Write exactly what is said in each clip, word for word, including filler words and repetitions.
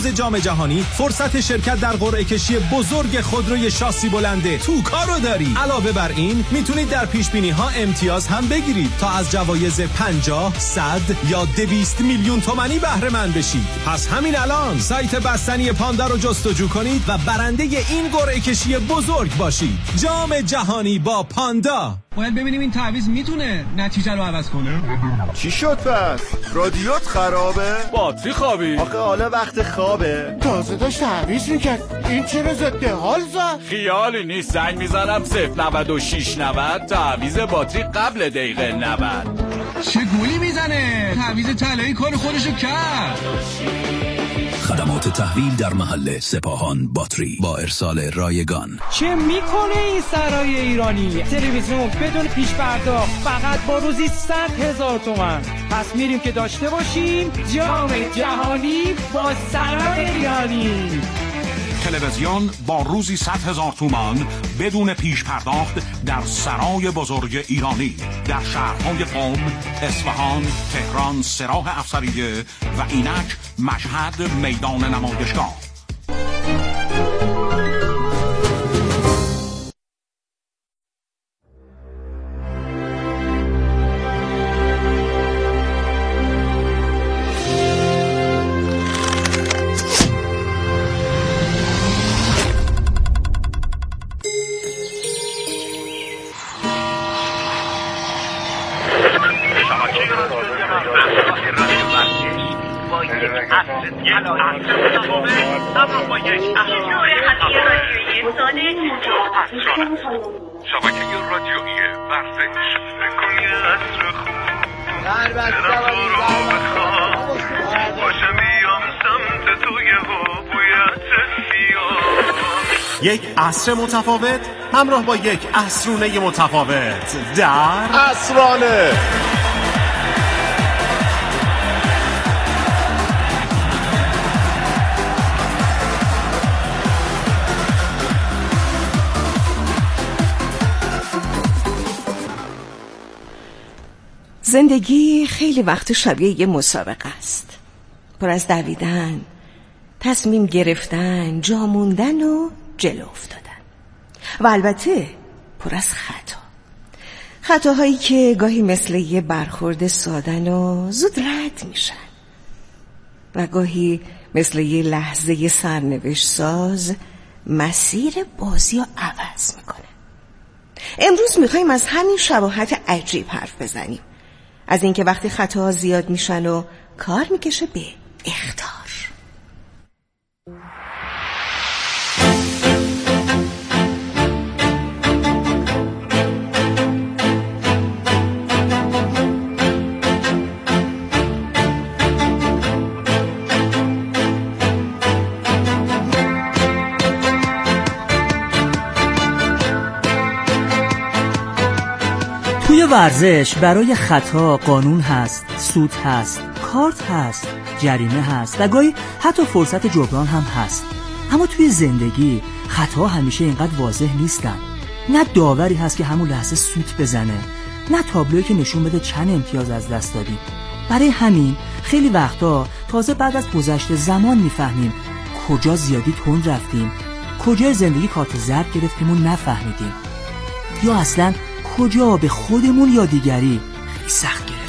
روز جام جهانی فرصت شرکت در قرعه کشی بزرگ خودروی شاسی بلنده توکا رو داری. علاوه بر این میتونید در پیش بینی ها امتیاز هم بگیرید تا از جوایز پنجاه، صد یا دویست میلیون تومانی بهره مند بشید. پس همین الان سایت بستنی پاندا رو جستجو کنید و برنده این قرعه کشی بزرگ باشید. جام جهانی با پاندا. باید ببینیم این تعویض میتونه نتیجه رو عوض کنه. چی شد پس؟ رادیوت خرابه؟ باتری خوابی؟ آخه حالا وقت خوابه. تازه داشت تعویض میکرد. این چرا ضد حال زد؟ خیالی نیست، زنگ میزنم صفر نود و شش نود تعویض باتری قبل دقیقه نود. چه گولی میزنه؟ تعویض طلایی کار خودشو کرد. خدمات تحویل در محل سپاهان باتری با ارسال رایگان. چه میکنه این سرای ایرانی؟ تلویزیون بدون پیش پرداخت فقط با روزی صد هزار تومان. پس میریم که داشته باشیم جام جهانی با سرای ایرانی. تلویزیون با روزی صد هزار تومان بدون پیش پرداخت در سرای بزرگ ایرانی در شهرهای قم، اصفهان، تهران، سراح افسریه و اینک مشهد میدان نمایشگاه. شبکه رادیویی ورزش بکنی عصر خوب باشه میام سمت توی هویت سیاه. یک عصر متفاوت همراه با یک عصرونه متفاوت در عصرانه. زندگی خیلی وقت شبیه یه مسابقه است، پر از دویدن، تصمیم گرفتن، جا موندن و جلو افتادن و البته پر از خطا. خطاهایی که گاهی مثل یه برخورد سادن و زود رد میشن و گاهی مثل یه لحظه سرنوشت ساز مسیر بازی رو عوض میکنه. امروز میخوایم از همین شباهت عجیب حرف بزنیم، از اینکه وقتی خطاها زیاد میشن و کار میکشه به اخطار. توی ورزش برای خطا قانون هست، سود هست، کارت هست، جریمه هست و گاهی حتی فرصت جبران هم هست. اما توی زندگی خطا همیشه اینقدر واضح نیستن. نه داوری هست که همون لحظه سوت بزنه، نه تابلویی که نشون بده چند امتیاز از دست دادیم. برای همین خیلی وقتا تازه بعد از گذشت زمان میفهمیم کجا زیادی تند رفتیم، کجا زندگی کارت زرد گرفتیم و نفهمیدیم، یا اصلاً کجا به خودمون یا دیگری خیلی سخت گرفتیم.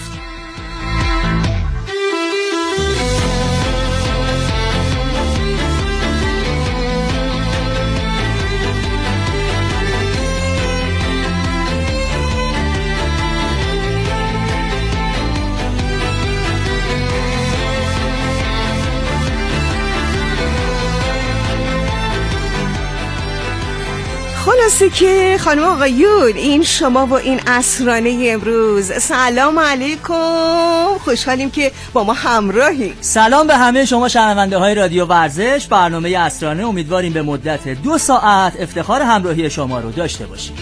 خلاصه که خانم آقایون، این شما و این عصرانه امروز. سلام علیکم، خوشحالیم که با ما همراهی. سلام به همه شما شنونده های رادیو ورزش. برنامه عصرانه امیدواریم به مدت دو ساعت افتخار همراهی شما رو داشته باشیم.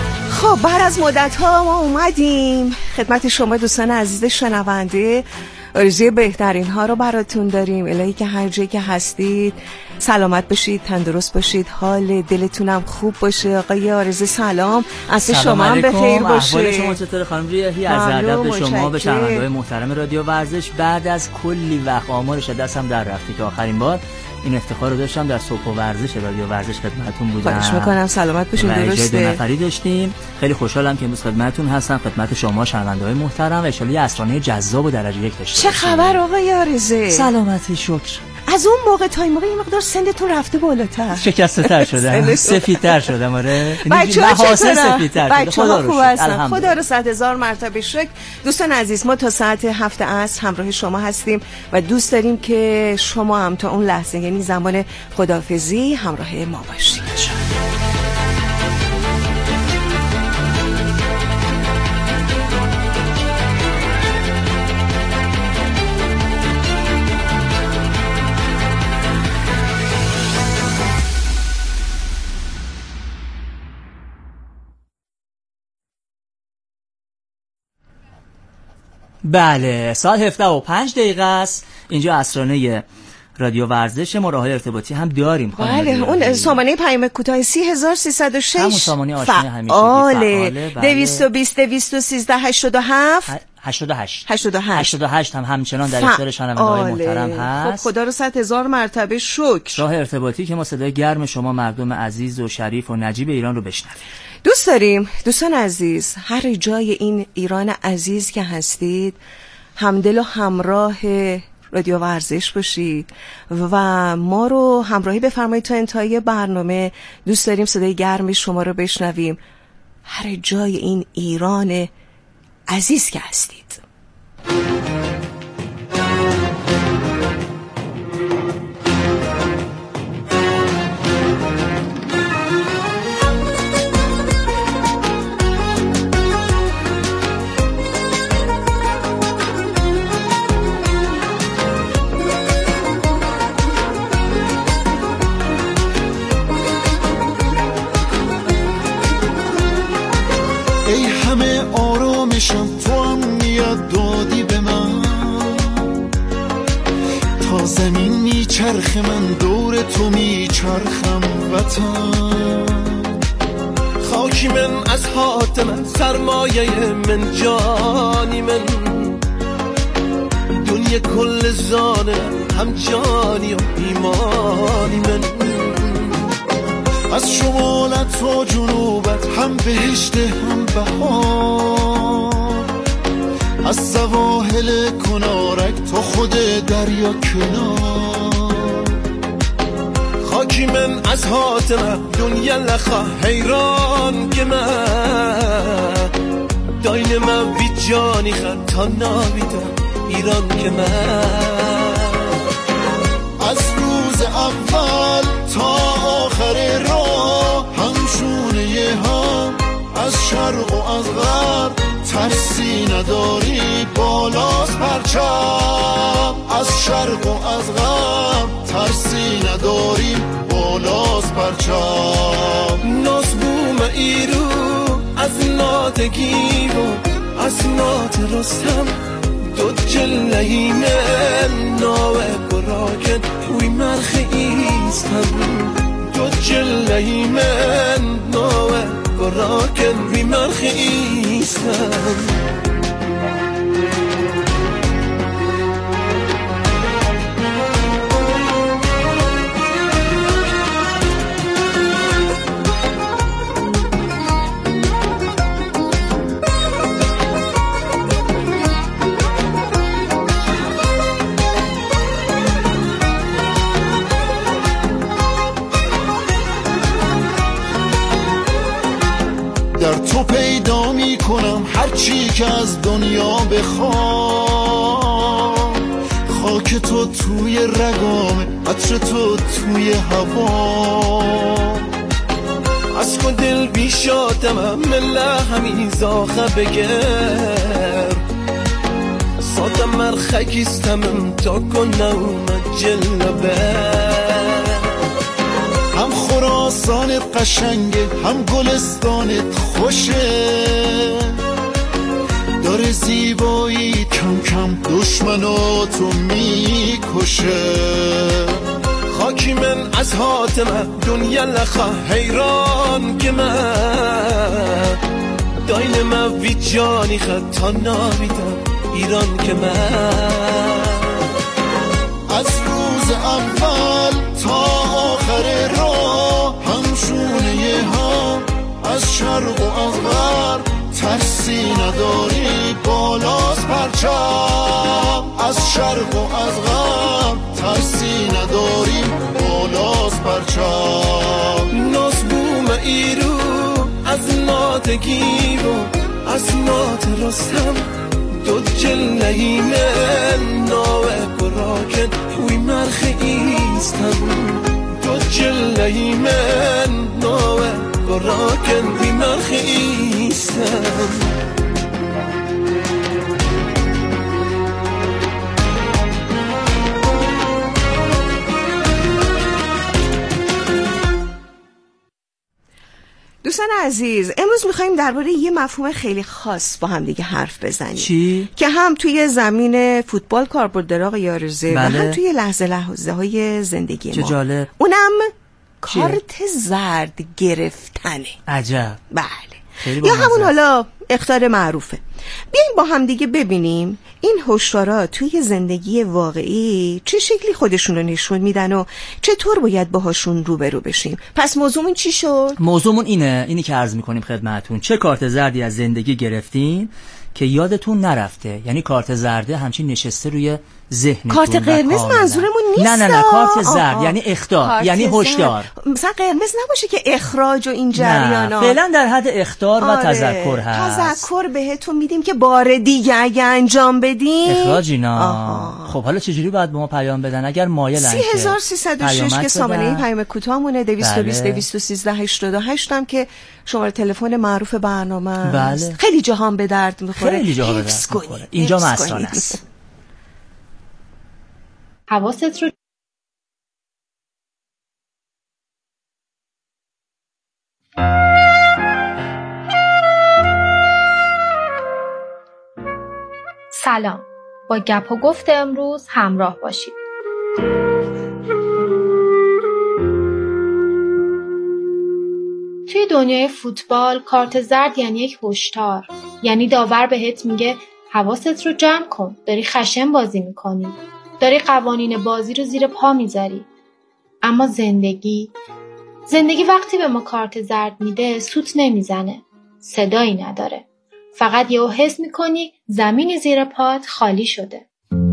خب بعد از مدت ها ما اومدیم خدمت شما دوستان عزیز شنونده آرزوی بهترین ها رو براتون داریم. الهی که هر جایی که هستید سلامت باشید، تندرست باشید، حال دلتونم خوب باشه. آقای آرزو سلام، اصل شما هم بخیر باشه. احوال شما چطور خانم ریاحی؟ عرض ادب به شما، به شنونده‌های محترم رادیو ورزش. بعد از کلی وقت آمارش دستم در رفته که آخرین بار این افتخار رو داشتم در صبح و ورزش رادیو ورزش خدمتتون بودم. خواهش میکنم سلامت باشین. درسته دو نفری داشتیم. خیلی خوشحالم که امروز خدمتتون هستم، خدمت شما شنونده‌های محترم و ان شاءالله اسرانه جذاب و درجه یک داشته. چه خبر آقای آرزو؟ سلامتی شکر. از اون موقع تا این موقع این مقدار سنتون رفته بالاتر، شکسته تر شدم، سفیدتر شدم. آره بچه‌ها محاسن سفیدتر شده. خدا خوب هستن، خدا رو صد هزار مرتبه شکر. دوستان عزیز، ما تا ساعت هفت عصر همراه شما هستیم و دوست داریم که شما هم تا اون لحظه، یعنی زمان خداحافظی، همراه ما باشید. بله، ساعت هفده و پنج دقیقه است. اینجا اسرانه رادیو ورزش، ما راه‌های ارتباطی هم داریم. بله، اون سامانه پیام کوتاه سی هزار سیصد و شش همون سامانه آشنا همیشگی فعاله. دویست و بیست دویست و سیزده هشتاد و هفت هشتاد و هشت هشتاد و هشت هشتاد و هشت هم همچنان در اختیار شنونده‌های محترم هست. خب خدا رو صد هزار مرتبه شکر. راه ارتباطی که ما صدای گرم شما مردم عزیز و شریف و نجیب ایران رو بشنویم. دوست داریم دوستان عزیز، هر جای این ایران عزیز که هستید، همدل و همراه رادیو ورزش باشید و ما رو همراهی بفرمایید تا انتهای برنامه. دوست داریم صدای گرم شما رو بشنویم هر جای این ایران عزیز که هستید. تو هم میاد دادی به من، تا زمین میچرخه من دور تو میچرخم وطن. خاکی من از حات من، سرمایه من، جانی من، دنیا کل زانه هم جانی و ایمانی من. از شمالت و جنوبت هم بهشت هم بهار، از سواحل کنارک تا خود دریا کنار. خاکی من از حاتمه دنیا لخا حیران که من، داین من بی جانی خد تا ناویدم ایران که من. از روز اول تا آخر راه همشونه هم، از شرق و از غرب ترسی نداری بالاست پرچم. از شرق و از غرب ترسی نداری بالاست پرچم. ناز بوم ایرو از ناتگی و از نات رستم، دو جلهی من ناوه براکن وی مرخ ایستم. دو جلهی من ناوه براکن وی مرخ ایستم. در تو پیدا می کنم هر چی که از دنیا بخوام. خاک تو توی رگامه، عطر تو توی هوا. از کن دل بیشادم مله همی زاخه بگر، سادم مرخکیستم تا کنم جلبه. هم خراسانت قشنگه هم گلستانت خوشه، داره زیبایی کم کم دشمناتو میکشه. خاکی من از حاتمه دنیا لخه حیران که من داین من وی جانی خطا نامیدم ایران که من از روز اول تا آخر راه همشونه ها از شرق و از غرب ترسی نداری بالاست پرچم از شرق و از غرب ترسی نداری بالاست پرچم. ناز بوم ایرو از ناتگی و از نات رستم دو جلهی من ناوه براکن وی مرخ ایستم دو جلهی من ناوه براکن وی مرخ ایستم. دوستان عزیز، امروز میخواییم درباره یه مفهوم خیلی خاص با هم دیگه حرف بزنیم. چی؟ که هم توی زمین فوتبال کاربرد داره آقای عارضه بله. و هم توی لحظه لحظه های زندگی ما. چه جالب. اونم کارت زرد گرفتنه. عجب. بله. یا همون حالا اخطار معروفه. بیاییم با هم دیگه ببینیم این هشدارا توی زندگی واقعی چه شکلی خودشون رو نشون میدن و چطور باید باهاشون روبرو بشیم. پس موضوعمون چی شد؟ موضوعمون اینه، اینی که عرض میکنیم خدمتتون. چه کارت زردی از زندگی گرفتین که یادتون نرفته؟ یعنی کارت زرده همچین نشسته روی ذهنتون. کارت قرمز منظورمون نیست. نه نه نه کارت زرد یعنی اخطار، یعنی هشدار. مثلا قرمز نباشه که اخراج و این جریانا. فعلا در حد اخطار آره. و تذکر هست. تذکر بهتون میدیم که بار دیگه اگه انجام بدین اخراج اینا. خب حالا چجوری باید به ما پیام بدن اگر مایلن؟ سه هزار سیصد و شش که سامانه این پیام کوتاهمونه، دویست و بیست دویست و سیزده هشتاد و هشت هم که شماره تلفن معروف برنامه است. بله. خیلی جاها به درد میخوره. خیلی جاها به درد میخوره. اینجا مسئله است. حواست رو سلام، با گپ و گفت امروز همراه باشید. توی دنیای فوتبال کارت زرد یعنی یک هشدار، یعنی داور بهت میگه حواست رو جمع کن، داری خشن بازی میکنی، داری قوانین بازی رو زیر پا میذاری. اما زندگی زندگی وقتی به ما کارت زرد میده سوت نمیزنه، صدایی نداره، فقط یهو حس میکنی زمین زیر پات خالی شده.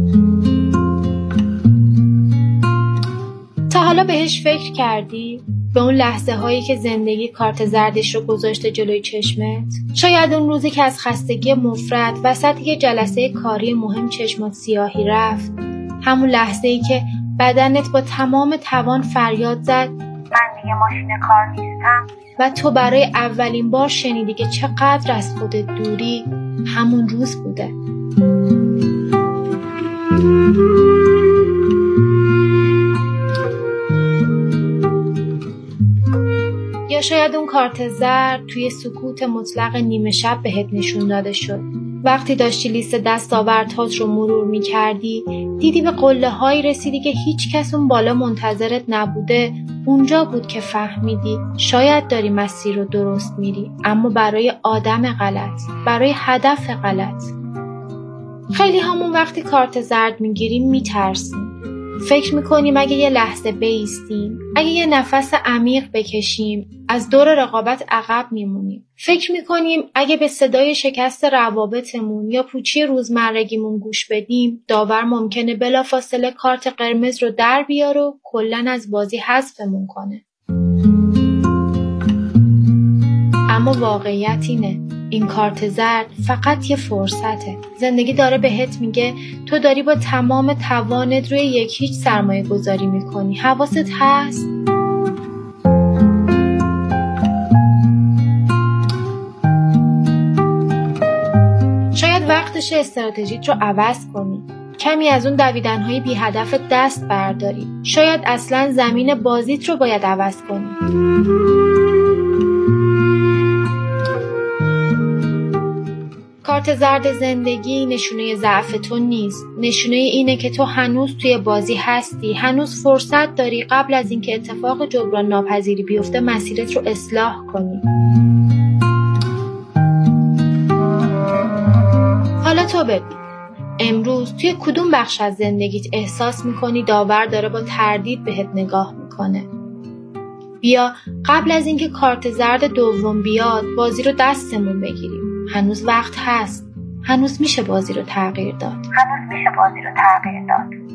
تا حالا بهش فکر کردی؟ به اون لحظه هایی که زندگی کارت زردش رو گذاشته جلوی چشمت؟ شاید اون روزی که از خستگی مفرط وسط یه جلسه کاری مهم چشمات سیاهی رفت، همون لحظه ای که بدنت با تمام توان فریاد زد من دیگه ماشین کار نیستم و تو برای اولین بار شنیدی که چقدر از خودت دوری، همون روز بوده. یا شاید اون کارت زرد توی سکوت مطلق نیمه شب بهت نشون داده شد. وقتی داشتی لیست دستاوردهات رو مرور می کردی، دیدی به قله هایی رسیدی که هیچ کس اون بالا منتظرت نبوده. اونجا بود که فهمیدی شاید داری مسیر رو درست میری، اما برای آدم غلط، برای هدف غلط. خیلی همون وقتی کارت زرد میگیریم میترسیم. فکر میکنیم اگه یه لحظه بایستیم، اگه یه نفس عمیق بکشیم، از دور رقابت عقب میمونیم. فکر میکنیم اگه به صدای شکست روابطمون یا پوچی روزمرگیمون گوش بدیم، داور ممکنه بلافاصله کارت قرمز رو در بیاره و کلاً از بازی حذفمون کنه. اما واقعیت اینه، این کارت زرد فقط یه فرصته. زندگی داره بهت میگه تو داری با تمام توانت روی یک هیچ سرمایه گذاری میکنی. حواست هست؟ شاید وقتشه استراتژیت رو عوض کنی. کمی از اون دویدنهای بی هدف دست برداری. شاید اصلا زمین بازیت رو باید عوض کنی. کارت زرد زندگی نشونه ضعف تو نیست. نشونه اینه که تو هنوز توی بازی هستی، هنوز فرصت داری قبل از اینکه اتفاق جبران ناپذیری بیفته مسیرت رو اصلاح کنی. حالا تو ببین، امروز توی کدوم بخش از زندگیت احساس میکنی داور داره با تردید بهت نگاه میکنه؟ بیا قبل از اینکه کارت زرد دوم بیاد بازی رو دستمون بگیریم. هنوز وقت هست. هنوز میشه بازی رو تغییر داد. هنوز میشه بازی رو تغییر داد.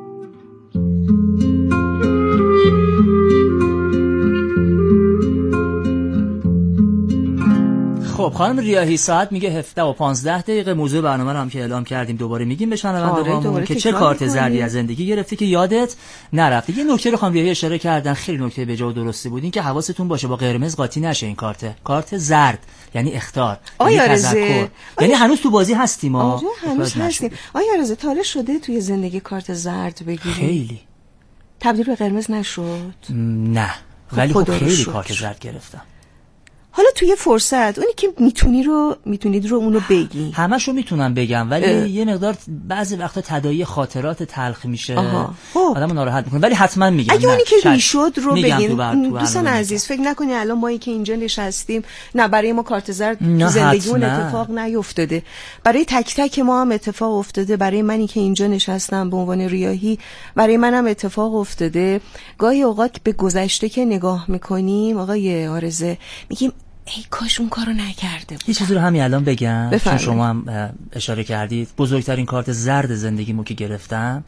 خب خانم ریاحی ساعت میگه هفده و پانزده دقیقه. موضوع برنامه رو هم که اعلام کردیم دوباره میگیم به شنوندگانمون که چه کارت زردی از زندگی گرفتی که یادت نرفته. یه نکته رو خانم ریاحی اشاره کردن خیلی نکته به جا و درستی بود، این که حواستون باشه با قرمز قاطی نشه این کارت. کارت زرد یعنی اخطار، یعنی تذکر، یعنی هنوز تو بازی هستیم ما. هنوز هستیم. آیا رضا تا حالا شده توی زندگی کارت زرد بگیری؟ خیلی. تبدیل به قرمز نشد؟ نه ولی خب خیلی کارت زرد گرفتم. حالا توی فرصت اونی که میتونی رو میتونید رو اونو بگی. همش رو میتونم بگم ولی اه. یه مقدار بعضی وقتا تداعی خاطرات تلخ میشه، آدمو ناراحت میکنه، ولی حتما میگم. اگه اونی که میشد رو بگین. دوستان عزیز فکر نکنی الان مایی که اینجا نشستیم نه برای ما کارت زرد تو زندگی اون اتفاق نیفتاده، برای تک تک ما هم اتفاق افتاده. برای منی که اینجا نشستم به عنوان ریاحی برای منم اتفاق افتاده. گاهی اوقات به گذشته که نگاه میکنیم آقای آرزه میگیم ای کاش اون کارو نکرده بود. یه چیزی رو همین الان بگم بفرمید. چون شما هم اشاره کردید، بزرگترین کارت زرد زندگیمو که گرفتم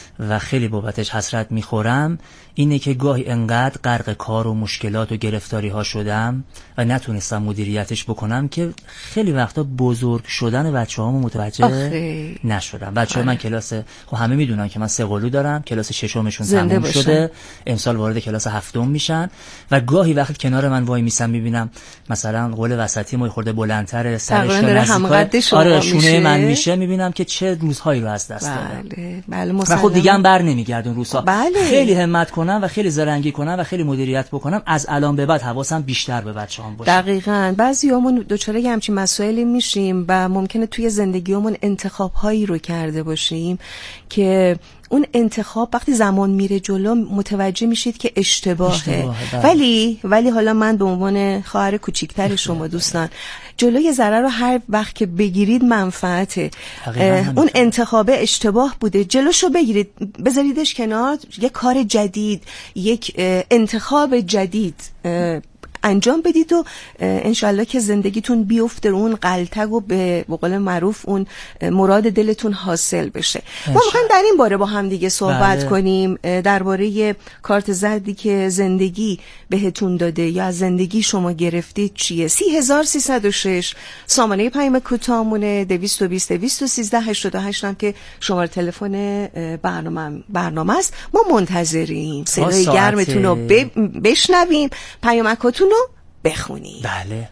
و خیلی بابتش حسرت میخورم اینه که گاهی انقدر غرق کار و مشکلات و گرفتاری ها شدم و نتونستم مدیریتش بکنم که خیلی وقتا بزرگ شدن بچه‌هامو متوجه آخه. نشدم. بچه‌ها من کلاس، خب همه میدونن که من سه قلو دارم، کلاس ششمشون تموم باشن. شده، امسال وارد کلاس هفتم میشن و گاهی وقتی کنار من وای میسم میبینم مثلا قل وسطی ما خورده بلندتر، سرش نزدیک آره شونه من میشه، میبینم که چه روزهایی رو از دست دادم. بله بله و خب دیگه هم بر نمیگرد اون روزها. بله. خیلی همت کنم و خیلی زرنگی کنم و خیلی مدیریت بکنم، از الان به بعد حواسم بیشتر به بچه‌هام باشه. دقیقاً. بعضیامون دوچاره همچین مسائلی میشیم و ممکنه توی زندگیمون انتخاب‌هایی رو کرده باشیم که اون انتخاب وقتی زمان میره جلو متوجه میشید که اشتباهه, اشتباهه ولی ولی حالا من به عنوان خواهر کوچیکتر شما دوستان جلوی ضرر رو هر وقت که بگیرید منفعته. اون انتخاب اشتباه بوده، جلوشو بگیرید، بذاریدش کنار، یک کار جدید، یک انتخاب جدید انجام بدید و انشالله که زندگیتون بیفته اون قلتگ و به قول معروف اون مراد دلتون حاصل بشه. ما میخوایم در این باره با هم دیگه صحبت بله. کنیم درباره کارت زردی که زندگی بهتون داده یا از زندگی شما گرفتید چیه. سی هزار سیصد و شش سامانه پیام کوتاهمونه، دویست و بیست دویست و سیزده هشتاد و هشت هم که شماره تلفن برنامه برنامه است. ما منتظریم صدای گرمتون رو بشنویم، پیامکاتون رو بخونید. بله.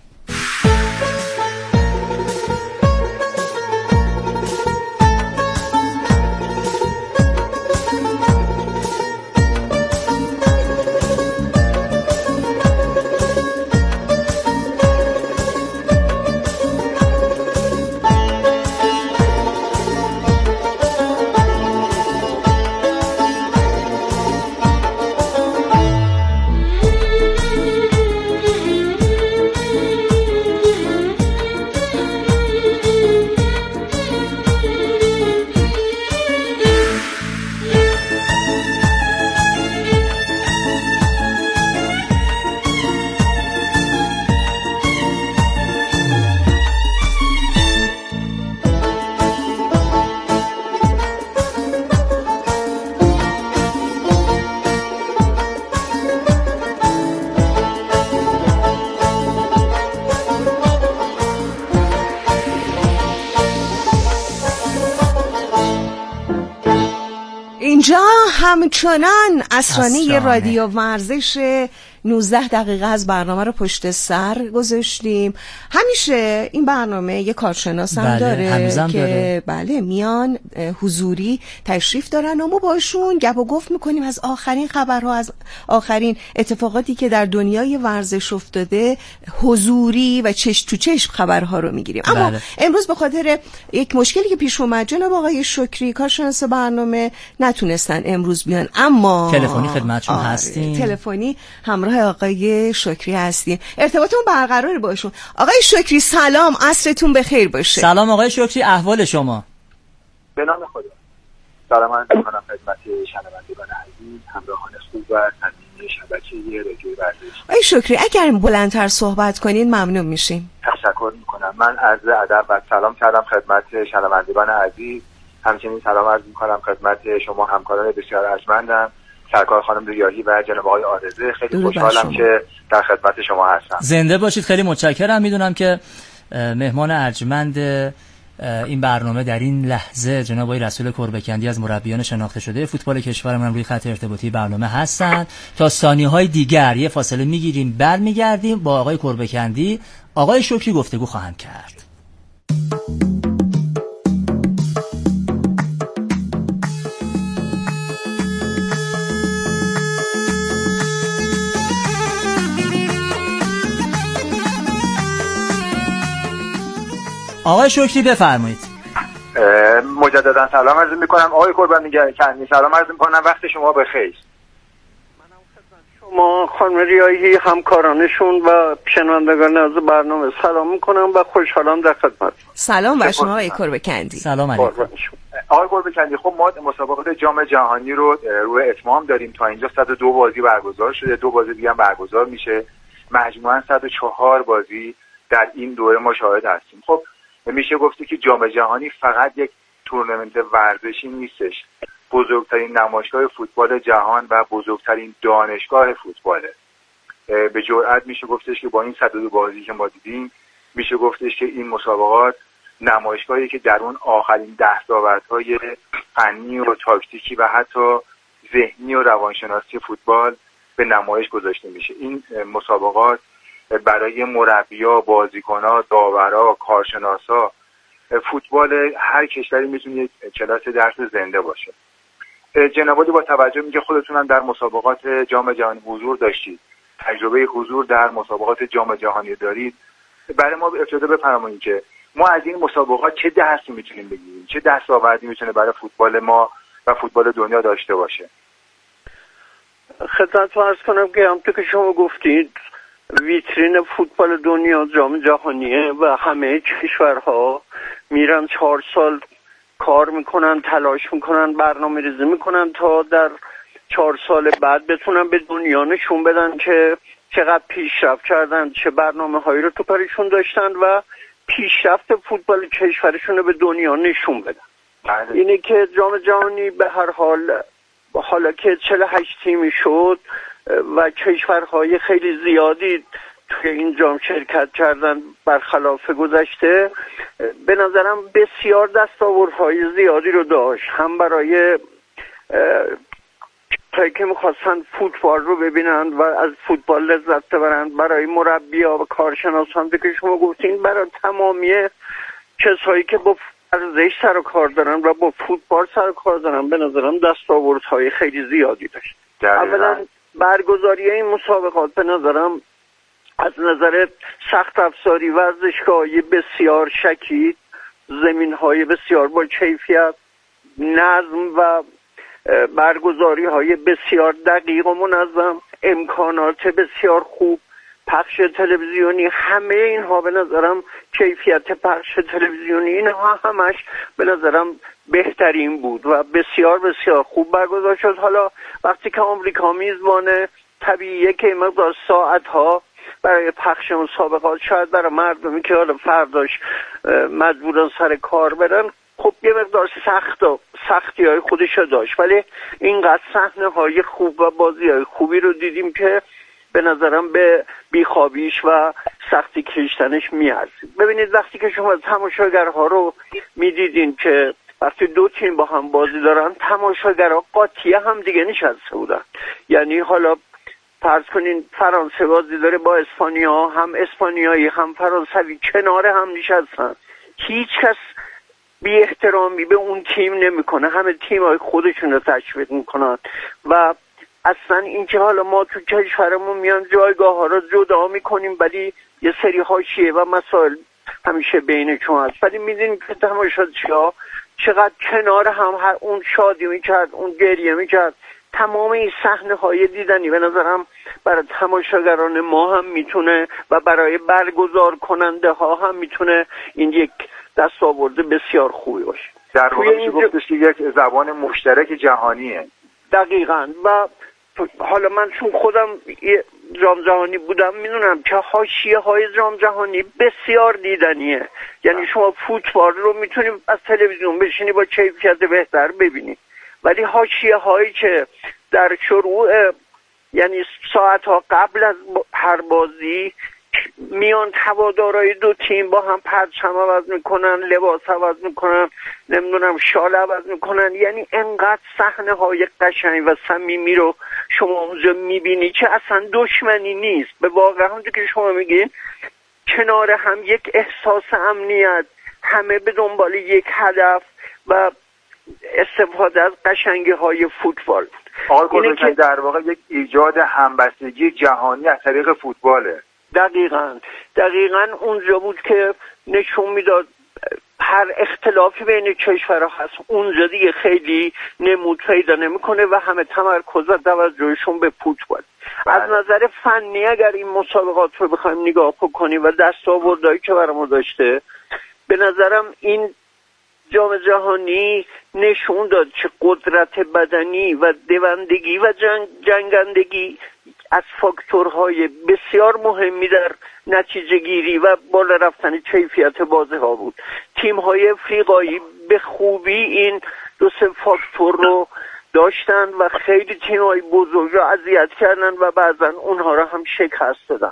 اینجا همچنان اسرانه رادیو ورزش نوزده دقیقه از برنامه رو پشت سر گذاشتیم. همیشه این برنامه یه کارشناس هم بله، داره که داره. بله میان حضوری تشریف دارن و ما باشون گپ و گفت میکنیم از آخرین خبرها، از آخرین اتفاقاتی که در دنیای ورزش افتاده حضوری و چشم تو چشم خبرها رو میگیریم. اما بله. امروز به خاطر یک مشکلی که پیش اومد جناب آقای شکری کارشناس برنامه نتونستن امروز بیان، اما تلفنی خدمتشون آره. هستیم. تلفنی همراه آقای شکری هستیم، ارتباطمون برقرار باشون. آقای شکری سلام، عصرتون بخیر باشه. سلام آقای شکری، احوال شما؟ به نام خدا. سلام عرض می‌کنم خدمت شنوندگان عزیز، همراهان خوب و صمیمی شبکه رادیو ورزش. آقای شکری اگر بلندتر صحبت کنین ممنون میشیم. تشکر میکنم. من عرض ادب و سلام کردم خدمت شنوندگان عزیز. همچنین سلام عرض میکنم خدمت شما همکاران بسیار ارجمندم، سرکار خانم ریاحی و جناب آقای عارضه. خیلی خوشحالم که در خدمت شما هستم. زنده باشید، خیلی متشکرم. میدونم که مهمان ارجمند این برنامه در این لحظه جناب آقای رسول کربکندی از مربیان شناخته شده فوتبال کشورمون روی خط ارتباطی برنامه هستند. تا ثانیه‌های دیگر یه فاصله میگیریم، برمیگردیم با آقای کربکندی آقای شکری گفتگو خواهم کرد. آقای شکری بفرمایید. مجددا سلام عرض میکنم آقای کربکندی، سلام عرض میکنم، وقت شما بخیر. شما خانم ریاحی، همکارانشون و شنوندگان از برنامه سلام میکنم و خوشحالم در خدمت. سلام بر شما آقای کربکندی. سلام علیکم. آقای کربکندی، خب ما مسابقات جام جهانی رو روی اتمام داریم. تا اینجا صد و دو بازی برگزار شده، دو بازی دیگه هم برگزار میشه، مجموعاً صد و چهار بازی در این دوره ما شاهد هستیم. خب میشه گفته که جام جهانی فقط یک تورنمنت ورزشی نیستش، بزرگترین نمایشگاه فوتبال جهان و بزرگترین دانشگاه فوتباله. به جرئت میشه گفتش که با این صد و دو بازی که ما دیدیم میشه گفتش که این مسابقات نمایشگاهی که در اون آخرین دستاوردهای فنی و تاکتیکی و حتی ذهنی و روانشناسی فوتبال به نمایش گذاشته میشه. این مسابقات برای مربی‌ها، بازیکن‌ها، داورا، کارشناسا، فوتبال هر کشوری میتونه یک کلاس درس زنده باشه. جناب عالی با توجه میگه خودتون هم در مسابقات جام جهانی حضور داشتید، تجربه حضور در مسابقات جام جهانی دارید، برای ما ابتدا بفرمایید که ما از این مسابقات چه درسی میتونیم بگیریم، چه دستاوردی میتونه برای فوتبال ما و فوتبال دنیا داشته باشه. خدمتتون عرض کنم که همونطور که شما گفتید ویترین فوتبال دنیا جام جهانیه و همه کشورها میرن چهار سال کار میکنن، تلاش میکنن، برنامه ریزی میکنن تا در چهار سال بعد بتونن به دنیا نشون بدن که چقدر پیشرفت کردن، چه برنامه هایی رو تو پریشون داشتن و پیشرفت فوتبال کشورشون رو به دنیا نشون بدن. اینه که جام جهانی به هر حال حالا که چهل و هشت تیمی شد و کشورهای خیلی زیادی توی این جام شرکت کردن برخلاف گذشته، به نظرم بسیار دستاوردهای زیادی رو داشت، هم برای تایی که میخواستن فوتبال رو ببینن و از فوتبال لذت ببرن، برای مربی‌ها و کارشناسان که شما گفتین، برای تمامی کسایی که با ورزش سر و کار دارن و با فوتبال سر و کار دارن، به نظرم دستاوردهای خیلی زیادی داشت. اولا برگزاری این مسابقات به نظرم از نظر سخت افزاری ورزشگاهی بسیار شکید، زمین‌های بسیار با کیفیت، نظم و برگزاری های بسیار دقیق و منظم، امکانات بسیار خوب، پخش تلویزیونی، همه اینها به نظرم کیفیت پخش تلویزیونی اینها همش به نظرم بهترین بود و بسیار بسیار خوب برگزار شد. حالا وقتی که آمریکا میزبانه، طبیعیه که مقدار ساعت ها برای پخش مسابقات شاید برای مردمی که حالا فرداش مجبورن سر کار برن، خب یه مقدار سخت و سختی های خودش داشت، ولی اینقدر صحنه های خوب و بازی های خوبی رو دیدیم که به نظرم به بیخوابیش و سختی کشتنش میارزید. ببینید وقتی که شما تماشاگرها رو میدیدین که وقتی دو تیم با هم بازی دارن، تماشاگرها قاطی هم دیگه نشسته بودن، یعنی حالا فرض کنین فرانسه بازی داره با اسپانیا، هم اسپانیایی هم فرانسوی کنار هم نشستن، هیچ کس بی احترامی به اون تیم نمیکنه، همه تیم‌های خودشون رو تشویق میکنن. و اصلا اینکه حالا ما تو کشورمون میان جایگاه ها رو جدا میکنیم ولی یه سری حاشیه و مسائل همیشه بینشون هست، ولی میدونیم که تماشاگرها چقدر کنار هم هر اون شادی میکرد، اون گریه میکرد. تمام این صحنه های دیدنی به نظرم برای تماشاگران ما هم میتونه و برای برگزار کننده ها هم میتونه این یک دستاورد بسیار خوبی باشه. در واقع میشه گفتش که یک زبان مشترک جهانیه. دقیقاً. و حالا من چون خودم جام جهانی بودم میدونم که حاشیه های جام جهانی بسیار دیدنیه. یعنی شما فوتبال رو میتونی از تلویزیون بشینی با کیفیت بهتر ببینی، ولی حاشیه هایی که در شروع یعنی ساعت ها قبل از هر بازی میان هوادارهای دو تیم با هم پرچم عوض میکنن، لباس عوض میکنن، نمیدونم شال عوض میکنن، یعنی انقدر صحنه های قشنگ و صمیمی رو شما اونجا میبینی که اصلا دشمنی نیست. به واقع همونجور که شما میگین کنار هم یک احساس امنیت، همه به دنبال یک هدف و استفاده از قشنگی های فوتبال. آقای که در واقع یک ایجاد همبستگی جهانی از طریق فوتباله. دقیقاً دقیقاً اونجا بود که نشون میداد هر اختلافی بین کشورها هست اونجا دیگه خیلی نمود پیدا نمیکنه و همه تمرکز و توجهشون به فوتبال. از نظر فنی اگر این مسابقات رو بخوایم نگاه بکنیم و دستاوردهایی که برامون داشته، به نظرم این جام جهانی نشون داد که قدرت بدنی و دوندگی و جنگ جنگندگی از فاکتورهای بسیار مهمی در نتیجه گیری و بالا رفتن کیفیت بازی ها بود. تیم های افریقایی به خوبی این دو سه فاکتور رو داشتن و خیلی تیم های بزرگ رو اذیت کردن و بعضا اونها رو هم شکست دادن.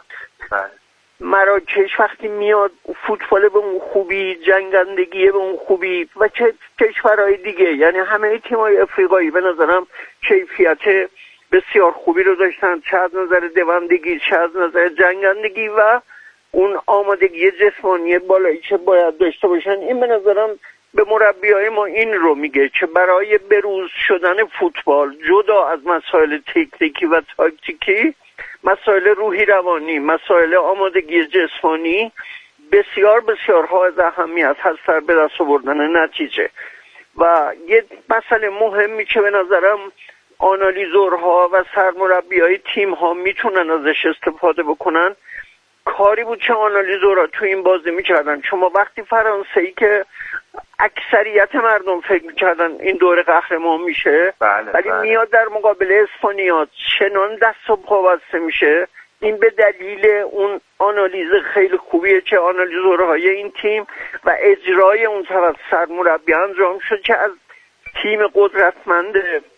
مراکش وقتی میاد فوتبال به اون خوبی، جنگندگی به اون خوبی و چه کشورهای دیگه، یعنی همه تیم‌های افریقایی به نظرم کیفیت بسیار خوبی رو داشتن، چه از نظر دوندگی چه از نظر جنگندگی و اون آمادگی جسمانی بالایی که باید داشته باشن. این به نظرم به مربیای ما این رو میگه که برای بروز شدن فوتبال جدا از مسائل تکنیکی و تاکتیکی، مسائل روحی روانی، مسائل آمادگی جسمانی بسیار بسیار حائز اهمیت هست در به دست آوردن نتیجه. و یه مسئله مهمی که به نظرم آنالیزورها و سرمربیای تیم‌ها میتونن ازش استفاده بکنن، کاری بود که آنالیزورها تو این بازی میکردن. شما وقتی فرانسه‌ای که اکثریت مردم فکر میکردن این دوره قهرمان میشه، بله، ولی بله. میاد در مقابل اسپانیا چنان دست و پا بسته میشه، این به دلیل اون آنالیز خیلی خوبیه که آنالیزورهای این تیم و اجرای اون طرف سرمربی انجام شد که از تیم قدرتمند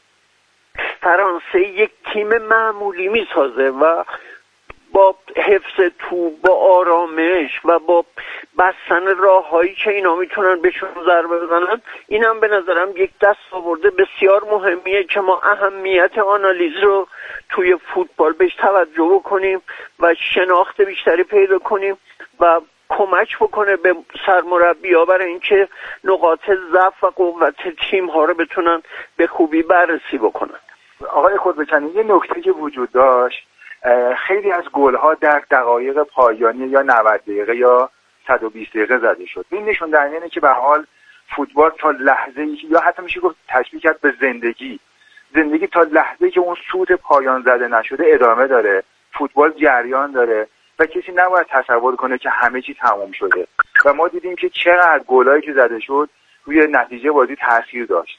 فرانسه یک تیم معمولی میسازه و با حفظ توپ، با آرامش و با بستن راههایی که اینا میتونن بهشون ضربه بزنن، اینم به نظرم یک دستاورد بسیار مهمیه که ما اهمیت آنالیز رو توی فوتبال بهش توجه بکنیم و شناخت بیشتری پیدا کنیم و کمک بکنه به سرمربی‌ها برای اینکه نقاط ضعف و قوت تیم‌ها رو بتونن به خوبی بررسی بکنن. آقای خودبکنی، یه نکته که وجود داشت، خیلی از گل‌ها در دقایق پایانی یا نود دقیقه یا صد و بیست دقیقه زده شد. این نشون در اینه که به حال فوتبال تا لحظه‌ای که یا حتی میشه گفت تشبیه کرد به زندگی، زندگی تا لحظه‌ای که اون سود پایان زده نشده ادامه داره، فوتبال جریان داره و کسی نباید تصور کنه که همه چی تموم شده. و ما دیدیم که چقدر گلایی که زده شد روی نتیجه بازی تاثیر داشت.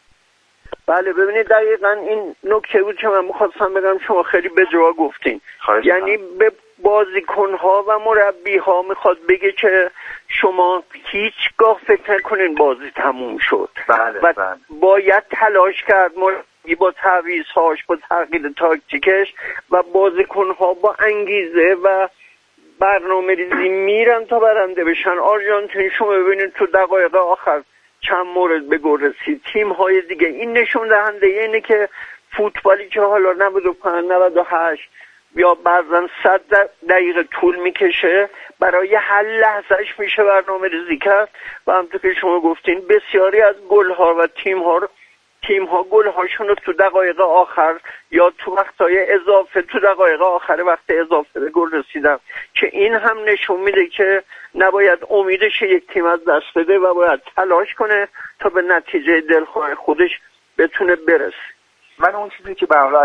بله ببینید دقیقاً این نکته بود که من می‌خواستم بگم، شما خیلی به جا گفتین. یعنی به بازیکن‌ها و مربی‌ها میخواد بگه که شما هیچگاه فکر نکنین بازی تموم شد. بله، و بله. باید تلاش کرد مربی با تعویض‌هاش، با تغییر تاکتیکش و بازیکن‌ها با انگیزه و برنامه‌ریزی میرن تا برنده بشن. آرژانتین شما ببینید تو دقایق آخر چند مورد به گل رسید. تیم های دیگه این نشون دهنده اینه که فوتبالی که حالا نود و پنج نود و هشت یا بعضا صد دقیقه طول میکشه، برای هر لحظهش میشه برنامه ریزی کرد و همونطور که شما گفتین بسیاری از گل‌ها و تیم‌ها تیم‌ها گل‌هاشون رو تو دقایق آخر یا تو وقت‌های اضافه تو دقایق آخر وقت اضافه به گل رسیدن، که این هم نشون میده که نباید امیدش یک تیم از دست بده و باید تلاش کنه تا به نتیجه دلخواه خودش بتونه برسه. من اون چیزی که به